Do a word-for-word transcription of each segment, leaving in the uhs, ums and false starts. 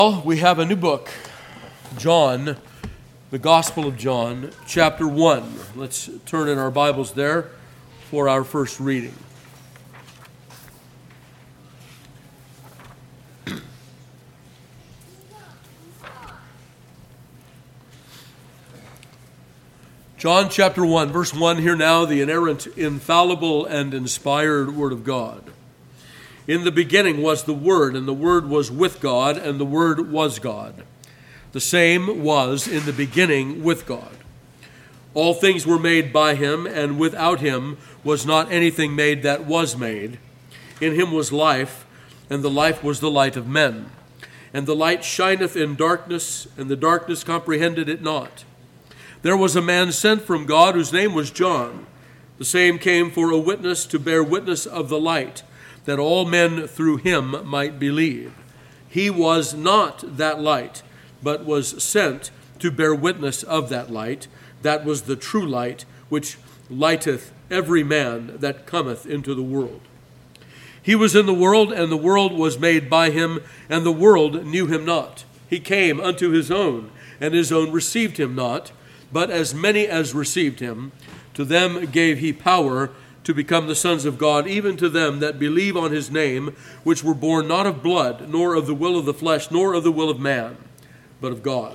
Well, we have a new book, John, the Gospel of John, chapter one. Let's turn in our Bibles there for our first reading. John chapter one, verse one, hear now the inerrant, infallible, and inspired Word of God. In the beginning was the Word, and the Word was with God, and the Word was God. The same was in the beginning with God. All things were made by him, and without him was not anything made that was made. In him was life, and the life was the light of men. And the light shineth in darkness, and the darkness comprehended it not. There was a man sent from God, whose name was John. The same came for a witness to bear witness of the light, that all men through him might believe. He was not that light, but was sent to bear witness of that light. That was the true light, which lighteth every man that cometh into the world. He was in the world, and the world was made by him, and the world knew him not. He came unto his own, and his own received him not. But as many as received him, to them gave he power to become the sons of God, even to them that believe on his name, which were born not of blood, nor of the will of the flesh, nor of the will of man, but of God.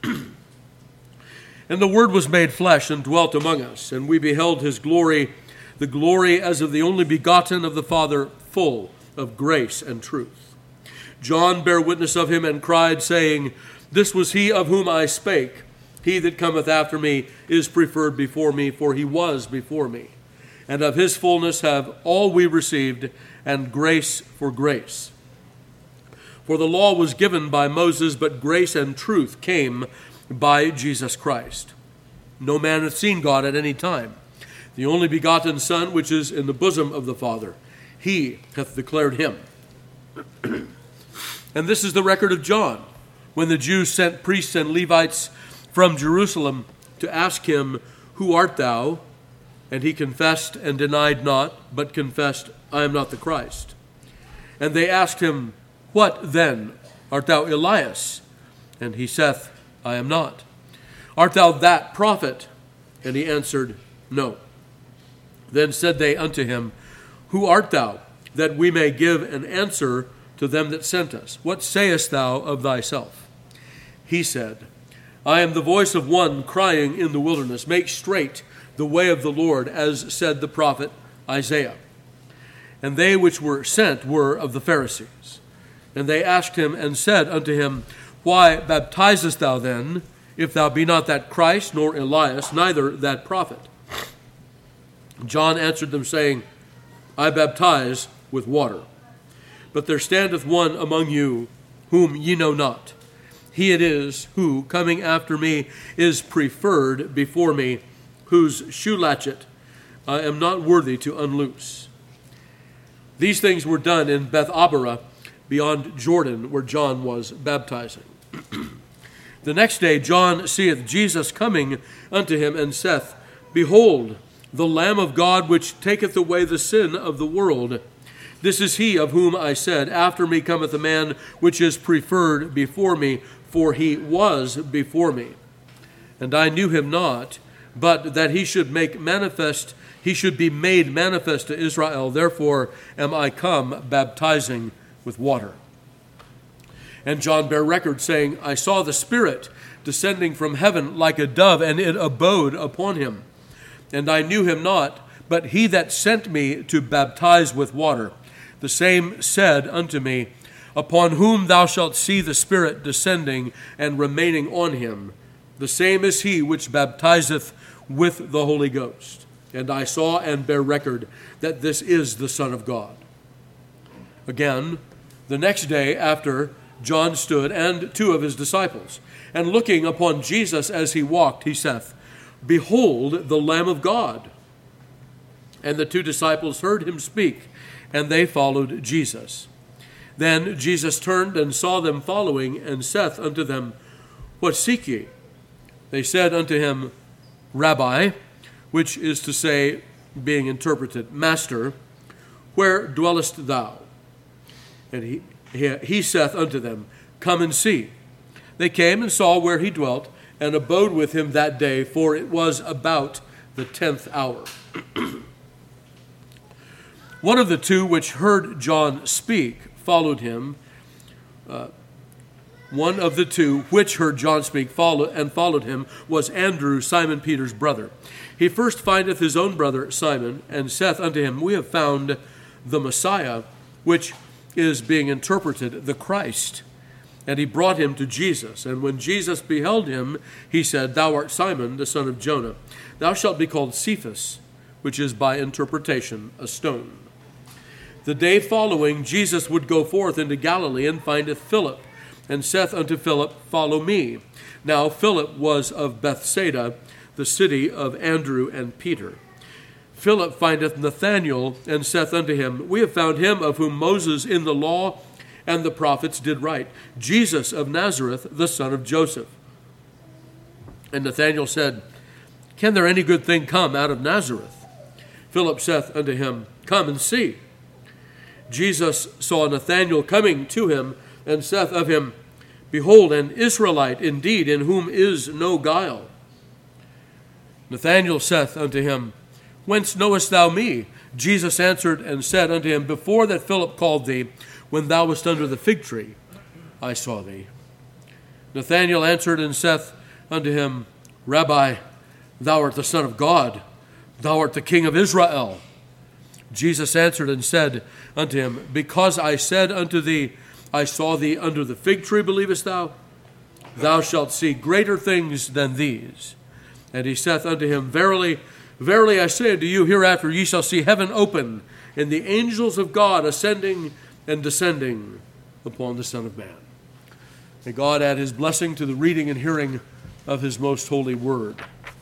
And the Word was made flesh and dwelt among us, and we beheld his glory, the glory as of the only begotten of the Father, full of grace and truth. John bare witness of him and cried, saying, This was he of whom I spake. He that cometh after me is preferred before me, for he was before me. And of his fullness have all we received, and grace for grace. For the law was given by Moses, but grace and truth came by Jesus Christ. No man hath seen God at any time. The only begotten Son, which is in the bosom of the Father, he hath declared him. And this is the record of John, when the Jews sent priests and Levites from Jerusalem to ask him, Who art thou? And he confessed and denied not, but confessed, I am not the Christ. And they asked him, What then? Art thou Elias? And he saith, I am not. Art thou that prophet? And he answered, No. Then said they unto him, Who art thou, that we may give an answer to them that sent us? What sayest thou of thyself? He said, I am the voice of one crying in the wilderness, Make straight the way of the Lord, as said the prophet Isaiah. And they which were sent were of the Pharisees. And they asked him and said unto him, Why baptizest thou then, if thou be not that Christ, nor Elias, neither that prophet? John answered them, saying, I baptize with water. But there standeth one among you whom ye know not. He it is who, coming after me, is preferred before me, whose shoe latchet I am not worthy to unloose. These things were done in Bethabara, beyond Jordan, where John was baptizing. The next day John seeth Jesus coming unto him, and saith, Behold, the Lamb of God, which taketh away the sin of the world. This is he of whom I said, After me cometh a man which is preferred before me, for he was before me. And I knew him not, but that he should make manifest, he should be made manifest to Israel. Therefore am I come baptizing with water. And John bare record, saying, I saw the Spirit descending from heaven like a dove, and it abode upon him. And I knew him not, but he that sent me to baptize with water, the same said unto me, Upon whom thou shalt see the Spirit descending and remaining on him, the same is he which baptizeth with the Holy Ghost. And I saw and bear record that this is the Son of God. Again, the next day after, John stood, and two of his disciples, and looking upon Jesus as he walked, he saith, Behold the Lamb of God. And the two disciples heard him speak, and they followed Jesus. Then Jesus turned and saw them following, and saith unto them, What seek ye? They said unto him, Rabbi, which is to say, being interpreted, Master, where dwellest thou? And he, he, he saith unto them, come and see. They came and saw where he dwelt, and abode with him that day, for it was about the tenth hour. One of the two which heard John speak followed him. Uh, one of the two which heard John speak follow, and followed him was Andrew, Simon Peter's brother. He first findeth his own brother Simon, and saith unto him, We have found the Messiah, which is being interpreted the Christ. And he brought him to Jesus. And when Jesus beheld him, he said, Thou art Simon, the son of Jonah. Thou shalt be called Cephas, which is by interpretation a stone. The day following, Jesus would go forth into Galilee, and findeth Philip, and saith unto Philip, Follow me. Now Philip was of Bethsaida, the city of Andrew and Peter. Philip findeth Nathanael, and saith unto him, We have found him of whom Moses in the law and the prophets did write, Jesus of Nazareth, the son of Joseph. And Nathanael said, Can there any good thing come out of Nazareth? Philip saith unto him, Come and see. Jesus saw Nathanael coming to him, and saith of him, Behold, an Israelite indeed, in whom is no guile. Nathanael saith unto him, Whence knowest thou me? Jesus answered and said unto him, Before that Philip called thee, when thou wast under the fig tree, I saw thee. Nathanael answered and saith unto him, Rabbi, thou art the Son of God, thou art the King of Israel. Jesus answered and said unto him, Because I said unto thee, I saw thee under the fig tree, believest thou? Thou shalt see greater things than these. And he saith unto him, Verily, verily I say unto you, hereafter ye shall see heaven open, and the angels of God ascending and descending upon the Son of Man. May God add his blessing to the reading and hearing of his most holy word.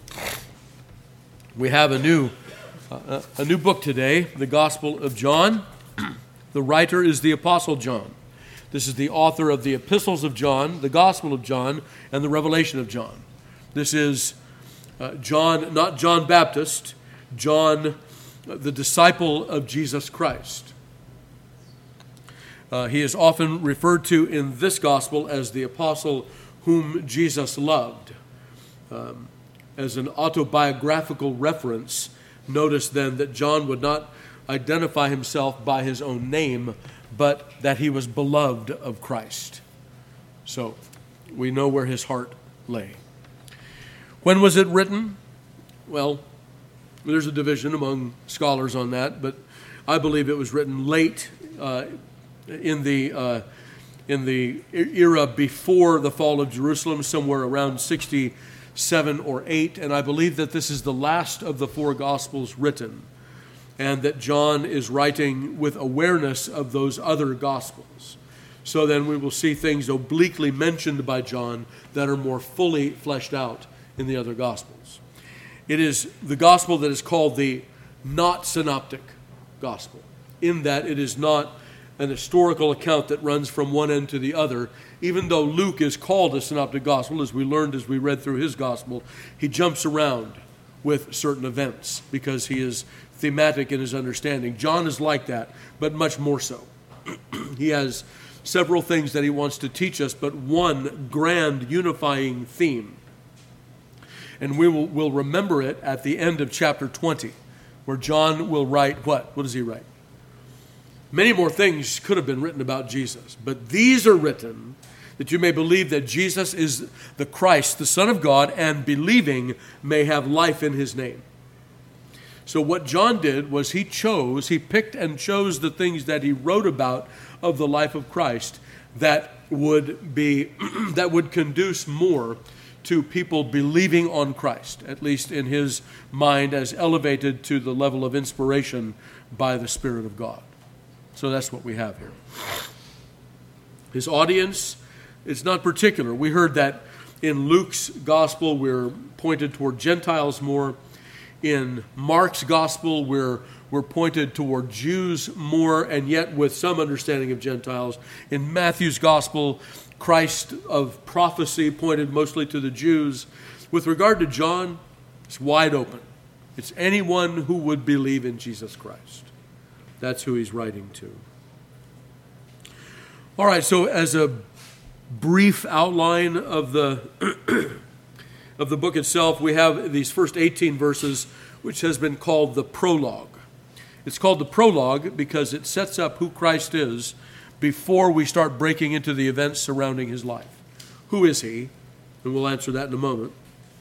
We have a new, uh, a new book today, the Gospel of John. The writer is the Apostle John. This is the author of the Epistles of John, the Gospel of John, and the Revelation of John. This is uh, John, not John Baptist, John, uh, the disciple of Jesus Christ. Uh, he is often referred to in this gospel as the apostle whom Jesus loved. Um, as an autobiographical reference, notice then that John would not identify himself by his own name, but that he was beloved of Christ. So we know where his heart lay. When was it written? Well, there's a division among scholars on that, but I believe it was written late uh, in the uh, in the era before the fall of Jerusalem, somewhere around sixty-seven or eight, and I believe that this is the last of the four Gospels written, and that John is writing with awareness of those other Gospels. So then we will see things obliquely mentioned by John that are more fully fleshed out in the other Gospels. It is the Gospel that is called the not synoptic Gospel, in that it is not an historical account that runs from one end to the other. Even though Luke is called a synoptic gospel, as we learned as we read through his gospel, he jumps around with certain events because he is thematic in his understanding. John is like that, but much more so. He has several things that he wants to teach us, but one grand unifying theme. And we will will remember it at the end of chapter twenty, where John will write what? What does he write? Many more things could have been written about Jesus, but these are written that you may believe that Jesus is the Christ, the Son of God, and believing may have life in his name. So what John did was he chose, he picked and chose the things that he wrote about of the life of Christ that would be, that would conduce more to people believing on Christ, at least in his mind as elevated to the level of inspiration by the Spirit of God. So that's what we have here. His audience is not particular. We heard that in Luke's gospel we're pointed toward Gentiles more. In Mark's gospel we're, we're pointed toward Jews more, and yet with some understanding of Gentiles. In Matthew's gospel, Christ of prophecy pointed mostly to the Jews. With regard to John, it's wide open. It's anyone who would believe in Jesus Christ. That's who he's writing to. All right, so as a brief outline of the of the book itself, we have these first eighteen verses, which has been called the prologue. It's called the prologue because it sets up who Christ is before we start breaking into the events surrounding his life. Who is he? And we'll answer that in a moment.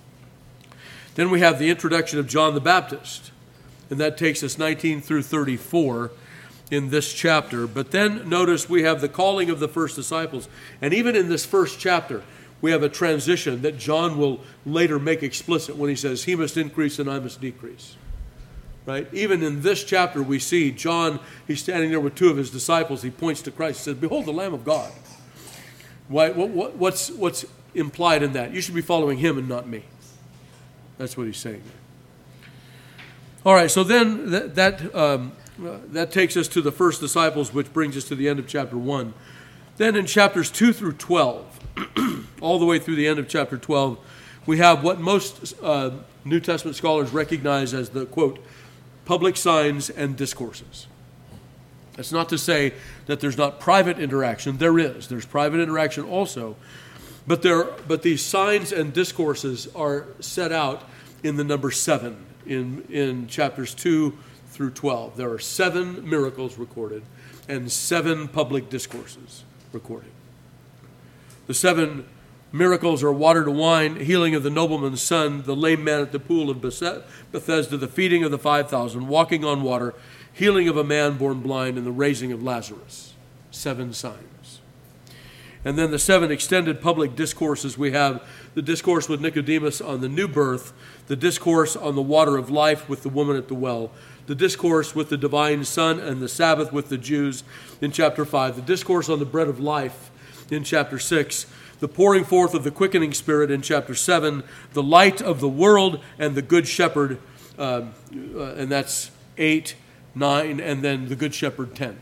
Then we have the introduction of John the Baptist, and that takes us nineteen through thirty-four in this chapter. But then notice we have the calling of the first disciples. And even in this first chapter, we have a transition that John will later make explicit when he says, he must increase and I must decrease. Right? Even in this chapter, we see John, he's standing there with two of his disciples. He points to Christ. He says, behold, the Lamb of God. Why, what, what, what's, what's implied in that? You should be following him and not me. That's what he's saying there. All right, so then that, that, um, uh, that takes us to the first disciples, which brings us to the end of chapter one. Then in chapters two through twelve, all the way through the end of chapter twelve, we have what most uh, New Testament scholars recognize as the, quote, public signs and discourses. That's not to say that there's not private interaction. There is. There's private interaction also. But there, but these signs and discourses are set out in the number seven in, in chapters two through twelve. There are seven miracles recorded and seven public discourses recorded. The seven miracles are water to wine, healing of the nobleman's son, the lame man at the pool of Bethesda, the feeding of the five thousand, walking on water, healing of a man born blind, and the raising of Lazarus. Seven signs. And then the seven extended public discourses, we have the discourse with Nicodemus on the new birth, the discourse on the water of life with the woman at the well, the discourse with the divine Son and the Sabbath with the Jews in chapter five, the discourse on the bread of life in chapter six, the pouring forth of the quickening spirit in chapter seven, the light of the world and the good shepherd, uh, uh, and that's eight, nine, and then the good shepherd ten.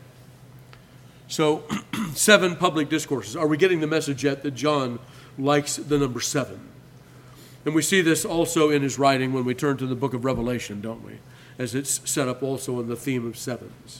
So seven public discourses. Are we getting the message yet that John likes the number seven? And we see this also in his writing when we turn to the book of Revelation, don't we? As it's set up also in the theme of sevens.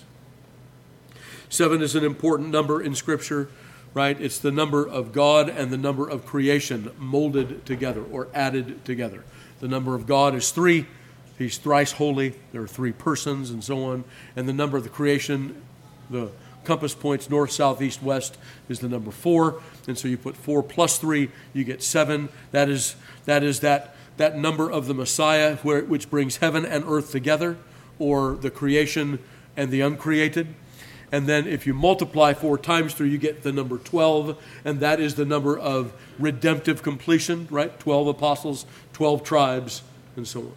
Seven is an important number in Scripture, right? It's the number of God and the number of creation molded together or added together. The number of God is three. He's thrice holy. There are three persons and so on. And the number of the creation, the compass points north, south, east, west, is the number four. And so you put four plus three, you get seven. That is that is that that number of the Messiah, where, which brings heaven and earth together, or the creation and the uncreated. And then if you multiply four times three, you get the number twelve, and that is the number of redemptive completion, right? twelve apostles, twelve tribes, and so on.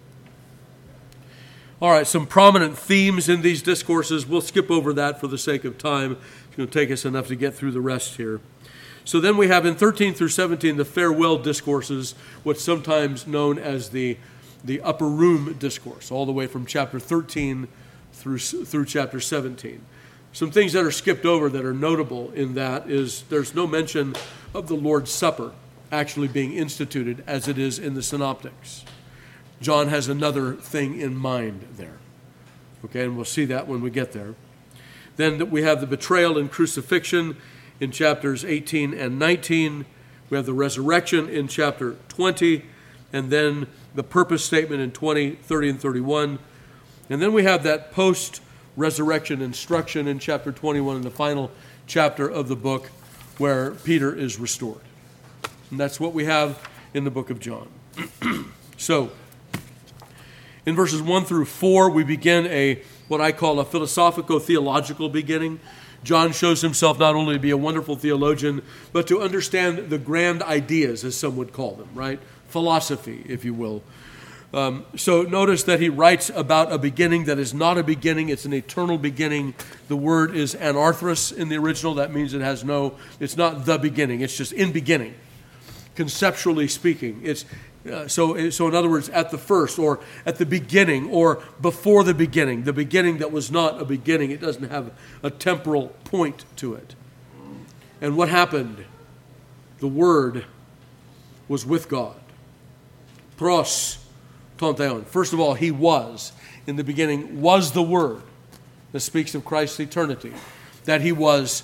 All right, some prominent themes in these discourses. We'll skip over that for the sake of time. It's going to take us enough to get through the rest here. So then we have in thirteen through seventeen the farewell discourses, what's sometimes known as the, the upper room discourse, all the way from chapter thirteen through, through chapter seventeen. Some things that are skipped over that are notable in that is there's no mention of the Lord's Supper actually being instituted as it is in the synoptics. John has another thing in mind there. Okay, and we'll see that when we get there. Then we have the betrayal and crucifixion in chapters eighteen and nineteen. We have the resurrection in chapter twenty, and then the purpose statement in twenty, thirty, and thirty-one. And then we have that post-resurrection instruction in chapter twenty-one, in the final chapter of the book, where Peter is restored. And that's what we have in the book of John. So, in verses one through four, we begin a what I call a philosophico-theological beginning. John shows himself not only to be a wonderful theologian, but to understand the grand ideas, as some would call them, right? Philosophy, if you will. Um, so notice that he writes about a beginning that is not a beginning. It's an eternal beginning. The word is anarthros in the original. That means it has no, it's not the beginning. It's just in beginning, conceptually speaking. It's Uh, so, so in other words, at the first, or at the beginning, or before the beginning, the beginning that was not a beginning. It doesn't have a temporal point to it. And what happened? The Word was with God. Pros tonteon. First of all, He was. In the beginning was the Word. This speaks of Christ's eternity. That He was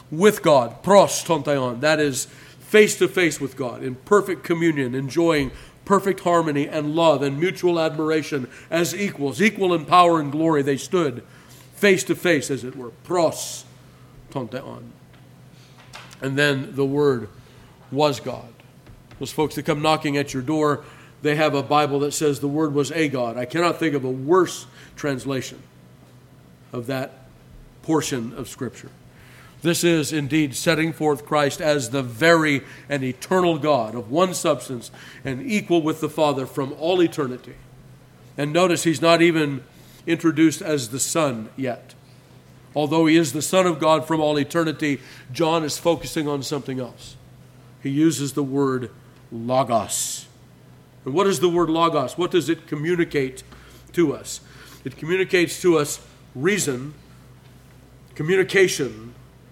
with God, pros tonteon, that is face to face with God, in perfect communion, enjoying perfect harmony and love and mutual admiration as equals, equal in power and glory. They stood face to face, as it were, pros tonteon. And then the Word was God. Those folks that come knocking at your door, they have a Bible that says the Word was a God. I cannot think of a worse translation of that portion of Scripture. This is indeed setting forth Christ as the very and eternal God of one substance and equal with the Father from all eternity. And notice he's not even introduced as the Son yet. Although he is the Son of God from all eternity, John is focusing on something else. He uses the word logos. And what is the word logos? What does it communicate to us? It communicates to us reason, communication,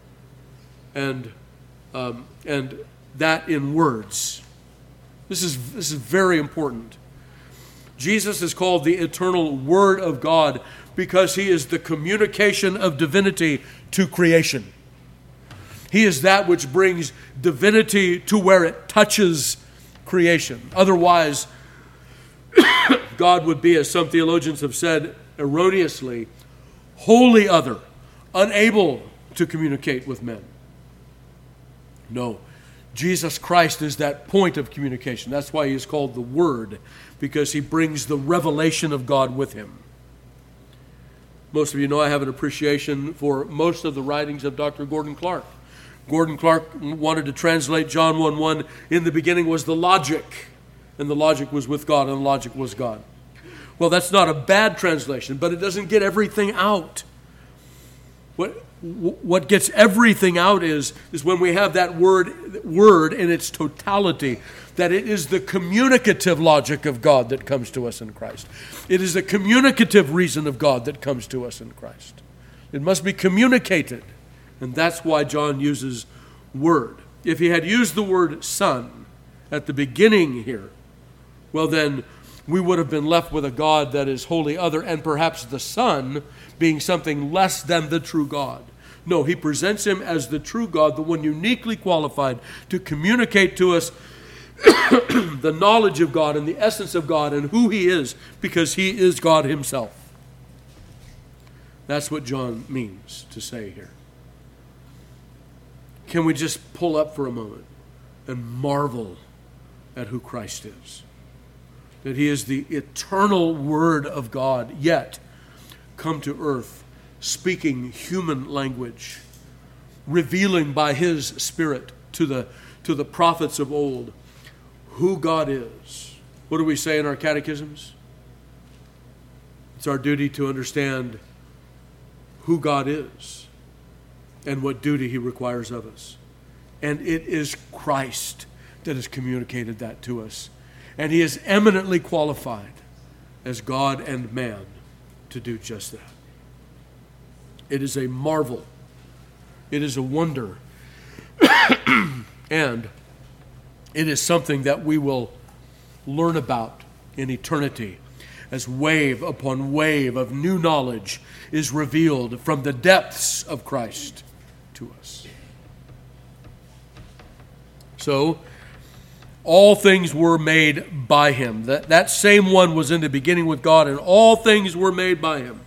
and um, and that in words. This is this is very important. Jesus is called the eternal Word of God because he is the communication of divinity to creation. He is that which brings divinity to where it touches creation. Otherwise, God would be, as some theologians have said erroneously, wholly other, unable to communicate with men. No, Jesus Christ is that point of communication. That's why he is called the Word, because he brings the revelation of God with him. Most of you know I have an appreciation for most of the writings of Doctor Gordon Clark. Gordon Clark wanted to translate John one one, in the beginning was the logic, and the logic was with God, and the logic was God. Well, that's not a bad translation, but it doesn't get everything out. What what gets everything out is, is when we have that word, word in its totality, that it is the communicative logic of God that comes to us in Christ. It is the communicative reason of God that comes to us in Christ. It must be communicated. And that's why John uses word. If he had used the word son at the beginning here, well then we would have been left with a God that is wholly other, and perhaps the Son being something less than the true God. No, he presents him as the true God, the one uniquely qualified to communicate to us the knowledge of God and the essence of God and who he is, because he is God himself. That's what John means to say here. Can we just pull up for a moment and marvel at who Christ is? That he is the eternal Word of God, yet come to earth, speaking human language, revealing by his Spirit to the, to the prophets of old who God is. What do we say in our catechisms? It's our duty to understand who God is and what duty he requires of us. And it is Christ that has communicated that to us. And he is eminently qualified as God and man to do just that. It is a marvel. It is a wonder. And it is something that we will learn about in eternity as wave upon wave of new knowledge is revealed from the depths of Christ to us. So, all things were made by him. That, that same one was in the beginning with God, and all things were made by him.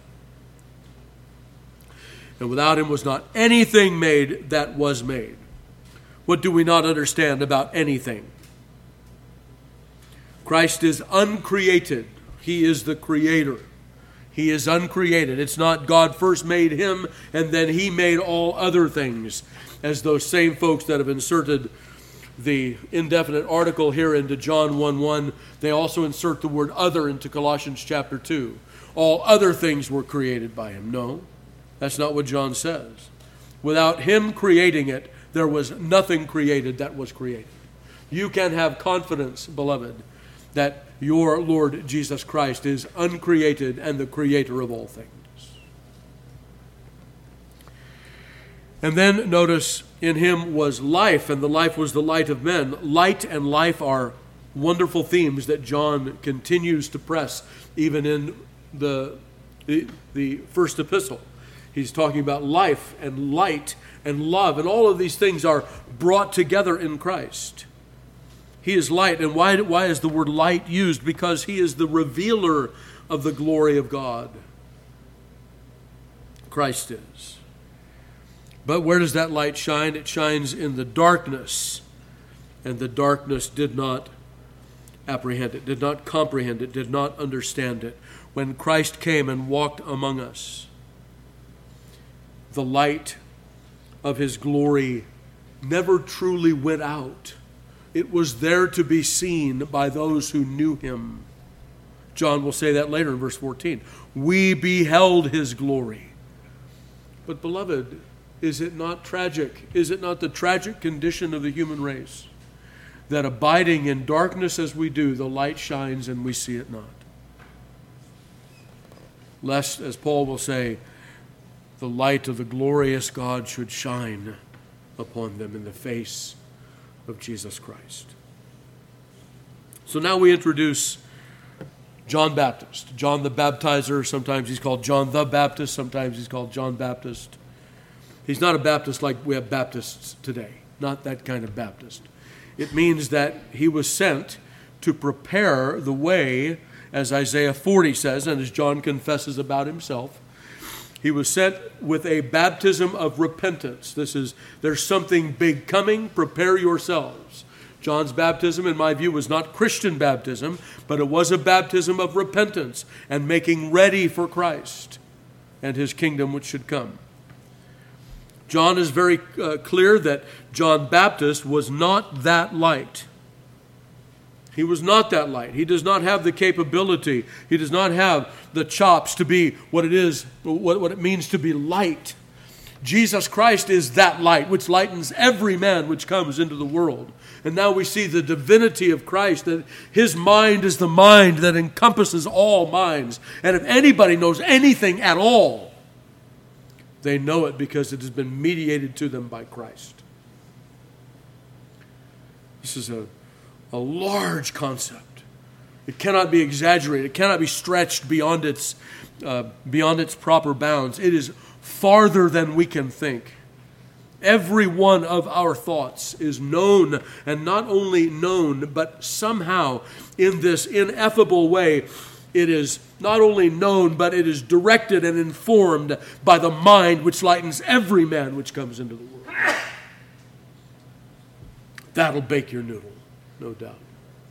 And without him was not anything made that was made. What do we not understand about anything? Christ is uncreated. He is the creator. He is uncreated. It's not God first made him and then he made all other things, as those same folks that have inserted the indefinite article here into John one one, they also insert the word other into Colossians chapter two. All other things were created by him. No, that's not what John says. Without him creating it, there was nothing created that was created. You can have confidence, beloved, that your Lord Jesus Christ is uncreated and the creator of all things. And then notice, in him was life, and the life was the light of men. Light and life are wonderful themes that John continues to press even in the, the, the first epistle. He He's talking about life and light and love, and all of these things are brought together in Christ. He is light. And why, why is the word light used? Because he is the revealer of the glory of God. Christ is. But where does that light shine? It shines in the darkness. And the darkness did not apprehend it, did not comprehend it, did not understand it. When Christ came and walked among us, the light of his glory never truly went out. It was there to be seen by those who knew him. John will say that later in verse fourteen. We beheld his glory. But beloved, is it not tragic? Is it not the tragic condition of the human race that abiding in darkness as we do, the light shines and we see it not? Lest, as Paul will say, the light of the glorious God should shine upon them in the face of Jesus Christ. So now we introduce John Baptist. John the Baptizer, sometimes he's called John the Baptist, sometimes he's called John Baptist. He's not a Baptist like we have Baptists today, not that kind of Baptist. It means that he was sent to prepare the way, as Isaiah forty says, and as John confesses about himself. He was sent with a baptism of repentance. This is, there's something big coming, prepare yourselves. John's baptism, in my view, was not Christian baptism, but it was a baptism of repentance and making ready for Christ and his kingdom which should come. John is very uh, clear that John Baptist was not that light. He was not that light. He does not have the capability. He does not have the chops to be what it is, what, what it means to be light. Jesus Christ is that light which lightens every man which comes into the world. And now we see the divinity of Christ, that his mind is the mind that encompasses all minds. And if anybody knows anything at all, they know it because it has been mediated to them by Christ. This is a, a large concept. It cannot be exaggerated. It cannot be stretched beyond its, uh, beyond its proper bounds. It is farther than we can think. Every one of our thoughts is known, and not only known, but somehow in this ineffable way, it is not only known, but it is directed and informed by the mind which lightens every man which comes into the world. That'll bake your noodle, no doubt.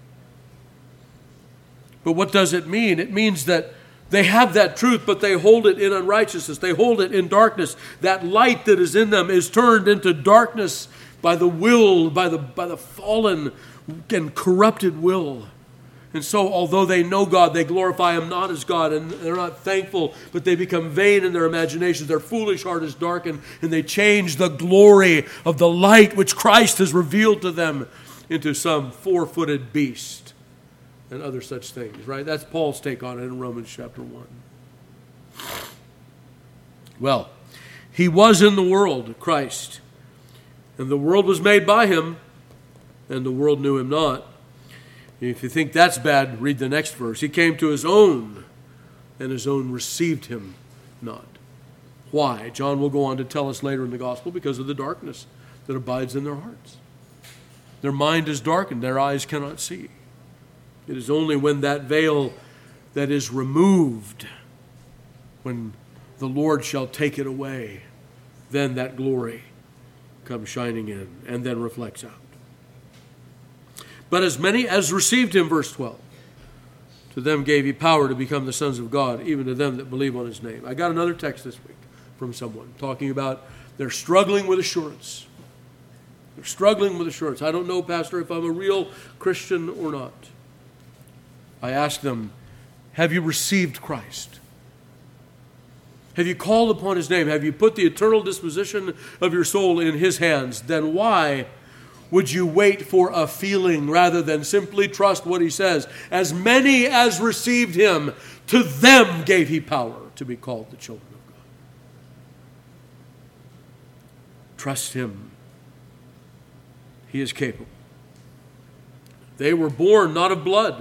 But what does it mean? It means that they have that truth, but they hold it in unrighteousness. They hold it in darkness. That light that is in them is turned into darkness by the will, by the, by the fallen and corrupted will. And so, although they know God, they glorify him not as God, and they're not thankful, but they become vain in their imaginations. Their foolish heart is darkened, and they change the glory of the light which Christ has revealed to them into some four-footed beast and other such things, right? That's Paul's take on it in Romans chapter one. Well, he was in the world, Christ, and the world was made by him, and the world knew him not. If you think that's bad, read the next verse. He came to his own, and his own received him not. Why? John will go on to tell us later in the gospel, because of the darkness that abides in their hearts. Their mind is darkened, their eyes cannot see. It is only when that veil that is removed, when the Lord shall take it away, then that glory comes shining in and then reflects out. But as many as received him, verse twelve, to them gave he power to become the sons of God, even to them that believe on his name. I got another text this week from someone talking about they're struggling with assurance. They're struggling with assurance. I don't know, Pastor, if I'm a real Christian or not. I ask them, have you received Christ? Have you called upon his name? Have you put the eternal disposition of your soul in his hands? Then why would you wait for a feeling rather than simply trust what he says? As many as received him, to them gave he power to be called the children of God. Trust him. He is capable. They were born not of blood,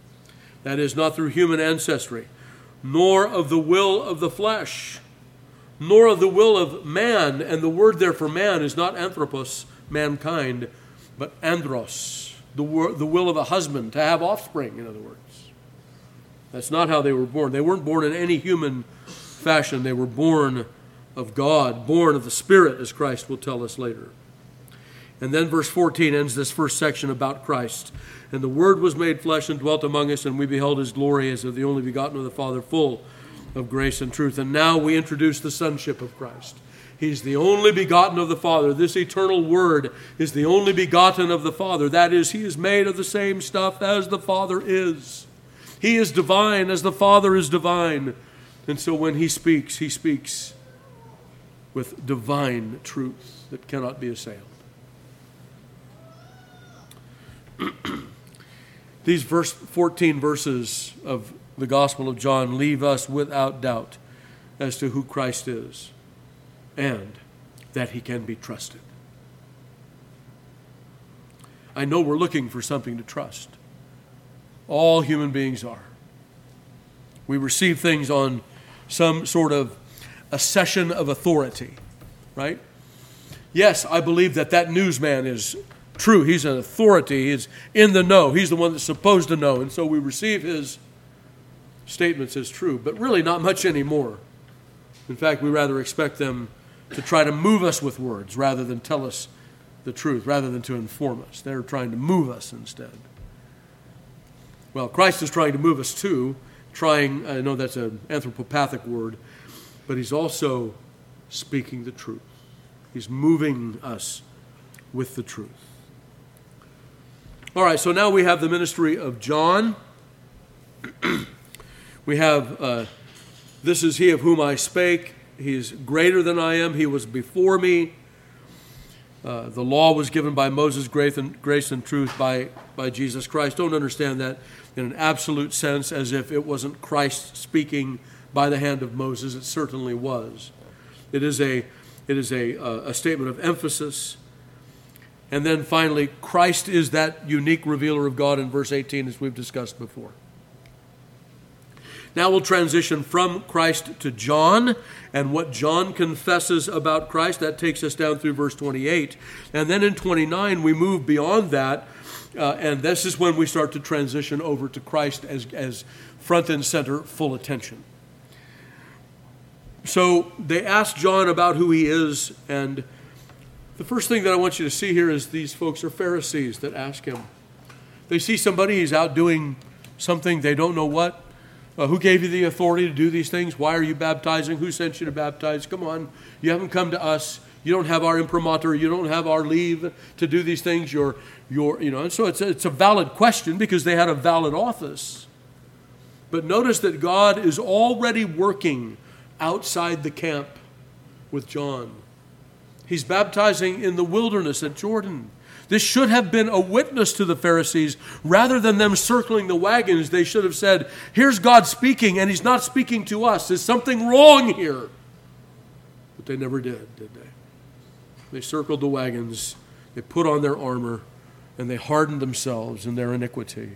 that is, not through human ancestry, nor of the will of the flesh, nor of the will of man. And the word there for man is not anthropos, mankind, but andros, the, wor- the will of a husband, to have offspring, in other words. That's not how they were born. They weren't born in any human fashion. They were born of God, born of the Spirit, as Christ will tell us later. And then verse fourteen ends this first section about Christ. And the Word was made flesh and dwelt among us, and we beheld his glory as of the only begotten of the Father, full of grace and truth. And now we introduce the sonship of Christ. He's the only begotten of the Father. This eternal Word is the only begotten of the Father. That is, he is made of the same stuff as the Father is. He is divine as the Father is divine. And so when he speaks, he speaks with divine truth that cannot be assailed. These verse fourteen verses of the Gospel of John leave us without doubt as to who Christ is and that he can be trusted. I know we're looking for something to trust. All human beings are. We receive things on some sort of accession of authority, right? Yes, I believe that that newsman is true. He's an authority. He's in the know. He's the one that's supposed to know. And so we receive his statements as true, but really not much anymore. In fact, we rather expect them to try to move us with words rather than tell us the truth, rather than to inform us. They're trying to move us instead. Well, Christ is trying to move us too, trying, I know that's an anthropopathic word, but he's also speaking the truth. He's moving us with the truth. All right, so now we have the ministry of John. We have, uh, this is he of whom I spake. He is greater than I am. He was before me. Uh, the law was given by Moses, grace and, grace and truth by, by Jesus Christ. Don't understand that in an absolute sense as if it wasn't Christ speaking by the hand of Moses. It certainly was. It is a, it is a, uh, a statement of emphasis. And then finally, Christ is that unique revealer of God in verse eighteen, as we've discussed before. Now we'll transition from Christ to John and what John confesses about Christ. That takes us down through verse twenty-eight. And then in twenty-nine, we move beyond that. Uh, and this is when we start to transition over to Christ as, as front and center, full attention. So they ask John about who he is, and the first thing that I want you to see here is these folks are Pharisees that ask him. They see somebody, he's out doing something, they don't know what. Uh, who gave you the authority to do these things? Why are you baptizing? Who sent you to baptize? Come on, you haven't come to us. You don't have our imprimatur. You don't have our leave to do these things. You're, you're, you know. And so it's a, it's a valid question because they had a valid office. But notice that God is already working outside the camp with John. He's baptizing in the wilderness at Jordan. This should have been a witness to the Pharisees. Rather than them circling the wagons, they should have said, here's God speaking, and he's not speaking to us. There's something wrong here. But they never did, did they? They circled the wagons, they put on their armor, and they hardened themselves in their iniquity.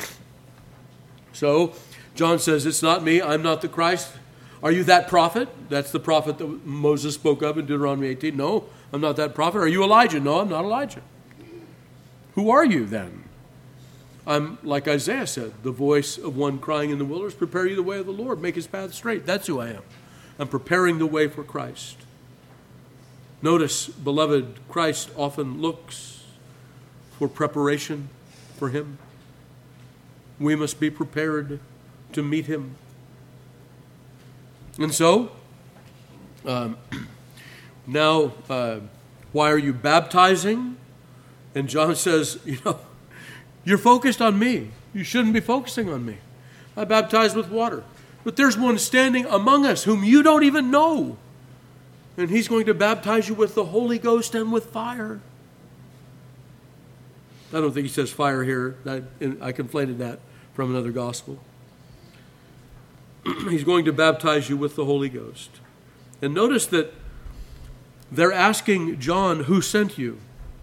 So, John says, it's not me, I'm not the Christ. Are you that prophet? That's the prophet that Moses spoke of in Deuteronomy eighteen. No, I'm not that prophet. Are you Elijah? No, I'm not Elijah. Who are you then? I'm, like Isaiah said, the voice of one crying in the wilderness, prepare you the way of the Lord, make his path straight. That's who I am. I'm preparing the way for Christ. Notice, beloved, Christ often looks for preparation for him. We must be prepared to meet him. And so, um, now, uh, why are you baptizing? And John says, you know, you're focused on me. You shouldn't be focusing on me. I baptize with water. But there's one standing among us whom you don't even know. And he's going to baptize you with the Holy Ghost and with fire. I don't think he says fire here. I, I conflated that from another gospel. He's going to baptize you with the Holy Ghost. And notice that they're asking John, who sent you?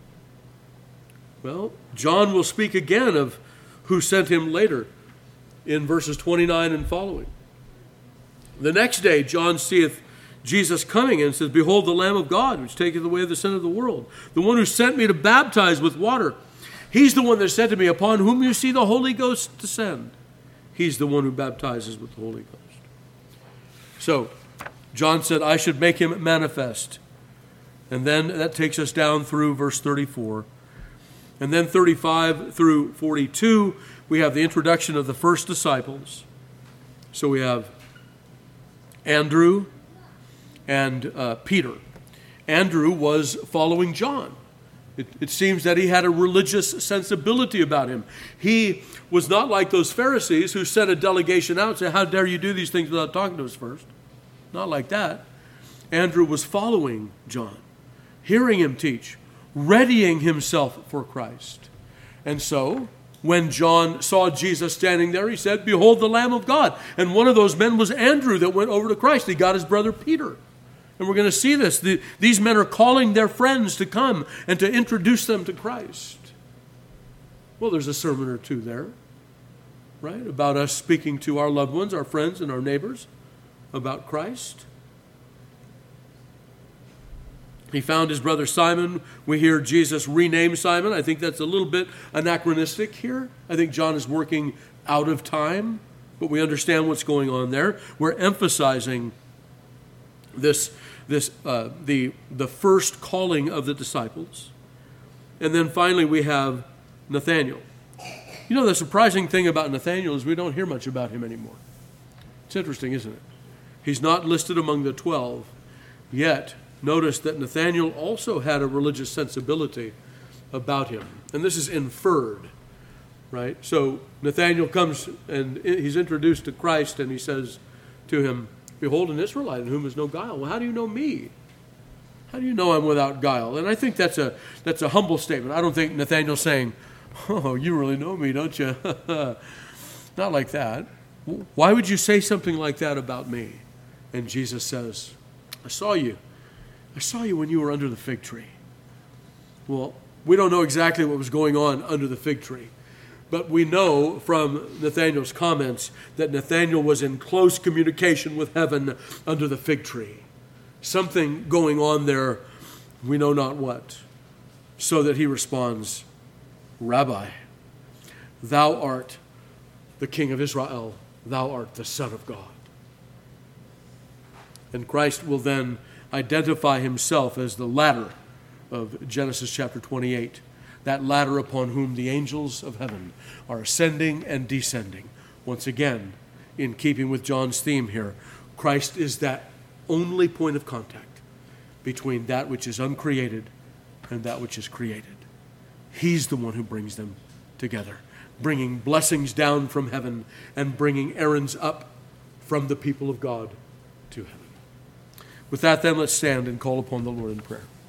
Well, John will speak again of who sent him later in verses twenty-nine and following. The next day, John seeth Jesus coming and says, "Behold the Lamb of God, which taketh away the sin of the world. The one who sent me to baptize with water. He's the one that said to me, upon whom you see the Holy Ghost descend. He's the one who baptizes with the Holy Ghost." So, John said, "I should make him manifest." And then that takes us down through verse thirty-four. And then thirty-five through forty-two, we have the introduction of the first disciples. So we have Andrew and uh, Peter. Andrew was following John. It, it seems that he had a religious sensibility about him. He was not like those Pharisees who sent a delegation out and said, "How dare you do these things without talking to us first?" Not like that. Andrew was following John, hearing him teach, readying himself for Christ. And so, when John saw Jesus standing there, he said, "Behold the Lamb of God." And one of those men was Andrew that went over to Christ. He got his brother Peter. And we're going to see this. The, these men are calling their friends to come and to introduce them to Christ. Well, there's a sermon or two there, right? About us speaking to our loved ones, our friends, and our neighbors about Christ. He found his brother Simon. We hear Jesus rename Simon. I think that's a little bit anachronistic here. I think John is working out of time, but we understand what's going on there. We're emphasizing this, this uh, the, the first calling of the disciples. And then finally we have Nathanael. You know, the surprising thing about Nathanael is we don't hear much about him anymore. It's interesting, isn't it? He's not listed among the twelve, yet notice that Nathanael also had a religious sensibility about him. And this is inferred, right? So Nathanael comes and he's introduced to Christ and he says to him, "Behold an Israelite in whom is no guile." Well, how do you know me? How do you know I'm without guile? And I think that's a that's a humble statement. I don't think Nathanael's saying, "Oh, you really know me, don't you?" Not like that. Why would you say something like that about me? And Jesus says, "I saw you. I saw you when you were under the fig tree." Well, we don't know exactly what was going on under the fig tree, but we know from Nathanael's comments that Nathanael was in close communication with heaven under the fig tree. Something going on there, we know not what. So that he responds, "Rabbi, thou art the King of Israel. Thou art the Son of God." And Christ will then identify himself as the ladder of Genesis chapter twenty-eight, that ladder upon whom the angels of heaven are ascending and descending. Once again, in keeping with John's theme here, Christ is that only point of contact between that which is uncreated and that which is created. He's the one who brings them together, bringing blessings down from heaven and bringing errands up from the people of God to heaven. With that, then, let's stand and call upon the Lord in prayer.